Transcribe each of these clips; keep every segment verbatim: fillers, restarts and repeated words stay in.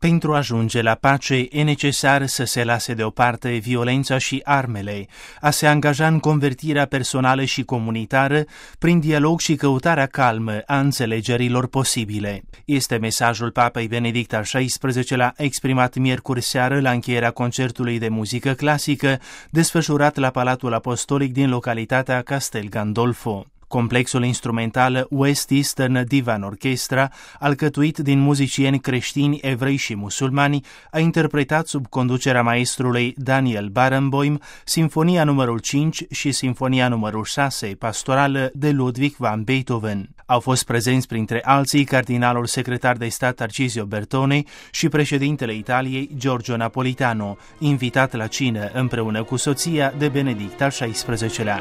Pentru a ajunge la pace e necesar să se lase deoparte violența și armele, a se angaja în convertirea personală și comunitară prin dialog și căutarea calmă a înțelegerilor posibile. Este mesajul Papei Benedict al șaisprezecelea exprimat miercuri seară la încheierea concertului de muzică clasică desfășurat la Palatul Apostolic din localitatea Castel Gandolfo. Complexul instrumental West Eastern Divan Orchestra, alcătuit din muzicieni creștini, evrei și musulmani, a interpretat sub conducerea maestrului Daniel Barenboim Sinfonia numărul cinci și Sinfonia numărul șase, pastorală de Ludwig van Beethoven. Au fost prezenți printre alții cardinalul secretar de stat Tarcisio Bertone și președintele Italiei Giorgio Napolitano, invitat la cină împreună cu soția de Benedict al șaisprezecelea.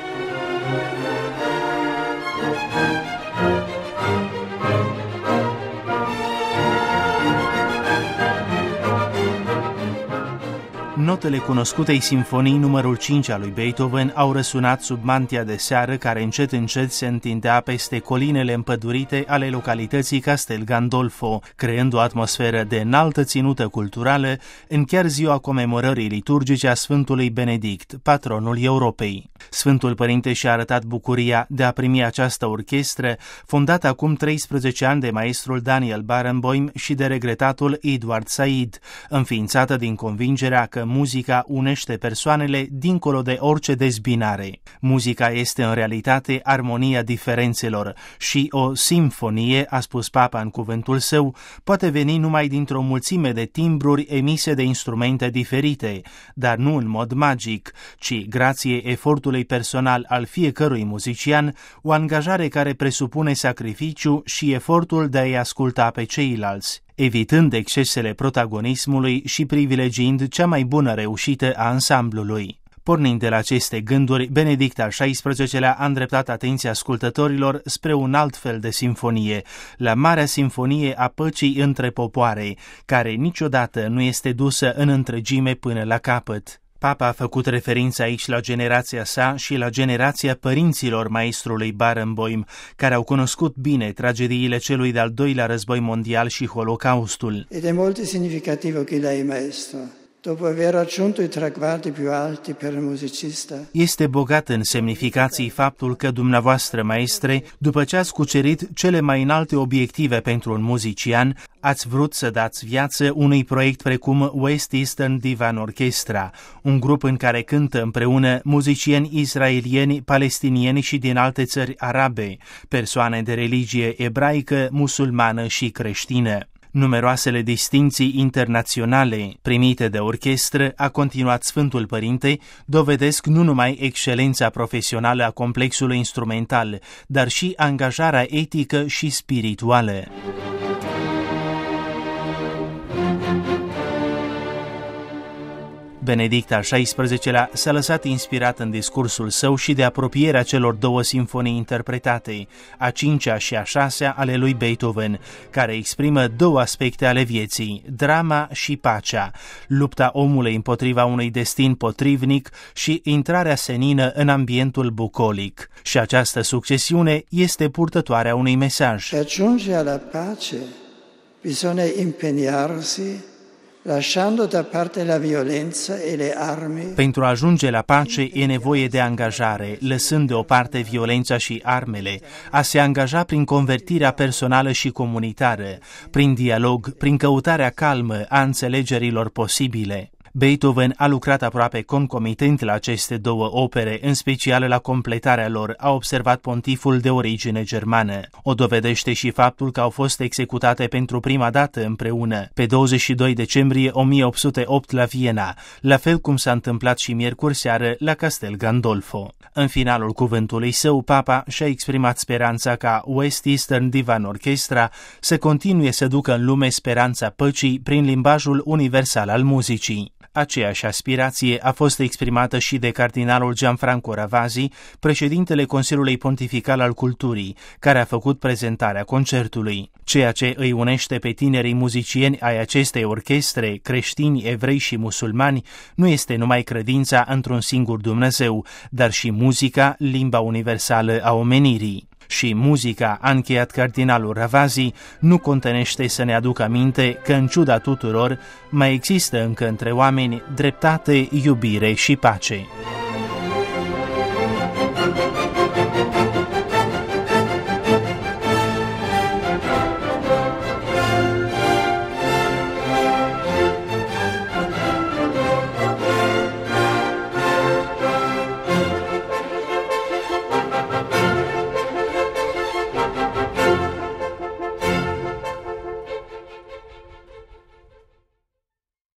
Notele cunoscutei Sinfonii numărul cinci a lui Beethoven au răsunat sub mantia de seară care încet încet se întindea peste colinele împădurite ale localității Castel Gandolfo, creând o atmosferă de înaltă ținută culturală în chiar ziua comemorării liturgice a Sfântului Benedict, patronul Europei. Sfântul Părinte și-a arătat bucuria de a primi această orchestră, fondată acum treisprezece ani de maestrul Daniel Barenboim și de regretatul Edward Said, înființată din convingerea că muzica unește persoanele dincolo de orice dezbinare. Muzica este în realitate armonia diferențelor și o simfonie, a spus Papa în cuvântul său, poate veni numai dintr-o mulțime de timbruri emise de instrumente diferite, dar nu în mod magic, ci grație efortului personal al fiecărui muzician, o angajare care presupune sacrificiu și efortul de a-i asculta pe ceilalți, evitând excesele protagonismului și privilegiind cea mai bună reușită a ansamblului. Pornind de la aceste gânduri, Benedict al șaisprezecelea a îndreptat atenția ascultătorilor spre un alt fel de simfonie, la Marea Simfonie a Păcii între popoare, care niciodată nu este dusă în întregime până la capăt. Papa a făcut referință aici la generația sa și la generația părinților maestrului Barenboim, care au cunoscut bine tragediile celui de-al doilea război mondial și Holocaustul. Ed è molto significativo che lei, maestro, dopo aver raggiunto i traguardi più alti per il musicista. Este bogat în semnificații faptul că dumneavoastră, maestre, după ce ați cucerit cele mai înalte obiective pentru un muzician, ați vrut să dați viață unui proiect precum West Eastern Divan Orchestra, un grup în care cântă împreună muzicieni israelieni, palestinieni și din alte țări arabe, persoane de religie ebraică, musulmană și creștină. Numeroasele distincții internaționale primite de orchestră, a continuat Sfântul Părinte, dovedesc nu numai excelența profesională a complexului instrumental, dar și angajarea etică și spirituală. Benedict al șaisprezecelea s-a lăsat inspirat în discursul său și de apropierea celor două simfonii interpretate, a cincea și a șasea ale lui Beethoven, care exprimă două aspecte ale vieții, drama și pacea, lupta omului împotriva unui destin potrivnic și intrarea senină în ambientul bucolic. Și această succesiune este purtătoarea unui mesaj. Per giungere alla pace bisogna impegnarsi lasciando da parte la violenza e le armi. Pentru a ajunge la pace e nevoie de angajare, lăsând deoparte violența și armele, a se angaja prin convertirea personală și comunitară, prin dialog, prin căutarea calmă a înțelegerilor posibile. Beethoven a lucrat aproape concomitent la aceste două opere, în special la completarea lor, a observat pontiful de origine germană. O dovedește și faptul că au fost executate pentru prima dată împreună, pe douăzeci și doi decembrie o mie opt sute opt la Viena, la fel cum s-a întâmplat și miercuri seară la Castel Gandolfo. În finalul cuvântului său, Papa și-a exprimat speranța ca West Eastern Divan Orchestra să continue să ducă în lume speranța păcii prin limbajul universal al muzicii. Aceeași aspirație a fost exprimată și de cardinalul Gianfranco Ravasi, președintele Consiliului Pontifical al Culturii, care a făcut prezentarea concertului. Ceea ce îi unește pe tinerii muzicieni ai acestei orchestre, creștini, evrei și musulmani, nu este numai credința într-un singur Dumnezeu, dar și muzica, limba universală a omenirii. Și muzica, a încheiat cardinalul Ravasi, nu contenește să ne aducă aminte că, în ciuda tuturor, mai există încă între oameni dreptate, iubire și pace.